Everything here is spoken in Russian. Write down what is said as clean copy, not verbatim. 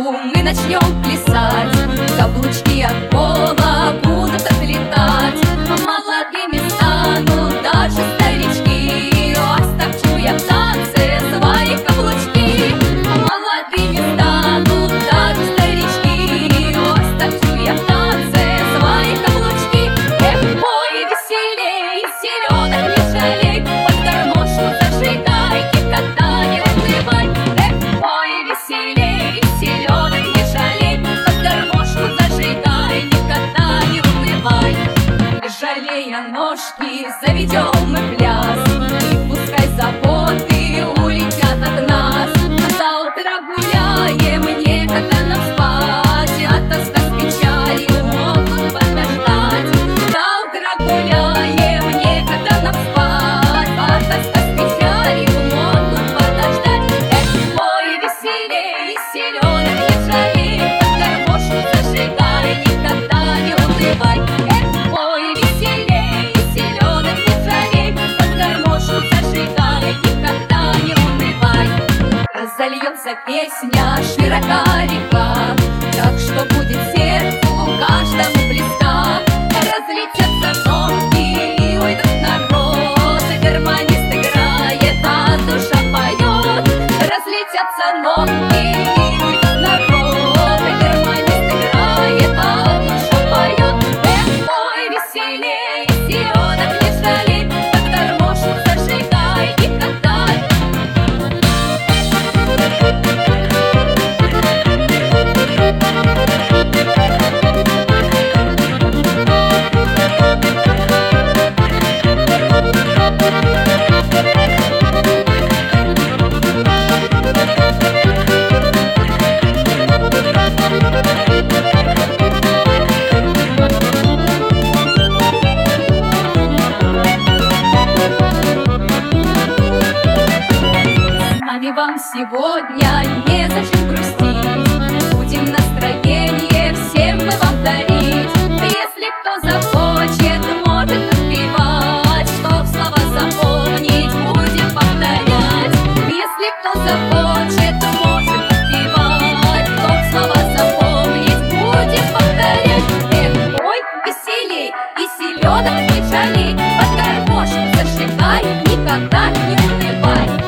мы начнем плясать. Каблучки от пола будут отлетать. Молодыми станут даже старички. Растопчу я в танце свои каблучки. Молодыми станут даже старички. Растопчу я в танце свои каблучки. Эх, пой веселей, селёдок не жалей, под гармошку зажигай, никогда не унывай. Эх, пой веселей, селёдок не жалей, под гармошку зажигай, никогда не унывай. Не жалея ножки, заведем мы пляс, и пускай заботы улетят от нас. Завтра гуляем, некогда нам спать, а тоска с печалью могут подождать. Завтра гуляем, некогда нам спать, а тоска с печалью могут подождать. Эх, пой веселей, селёдок не жалей, под гармошку зажигай, никогда не унывай. Эх, пой веселей, селёдок не жалей, под гармошку зажигай, никогда не унывай. Разольется песня, широка река, так что будет сердцу каждому близка. Разлетятся нотки и уйдут народы, гармонист играет, а душа поет. Разлетятся нотки и уйдут народы, гармонист играет, а душа поет. Эх, пой веселей, селёдок не жалей, под гармошку зажигай, никогда. Вам сегодня незачем грустить, будем настроение всем мы вам дарить. Если кто захочет, может отпевать, чтоб слова запомнить, будем повторять. Если кто захочет, может отпевать, чтоб слова запомнить, будем повторять. Эх, пой веселей и селёдок не жалей, под гармошку зажигай, никогда не унывай.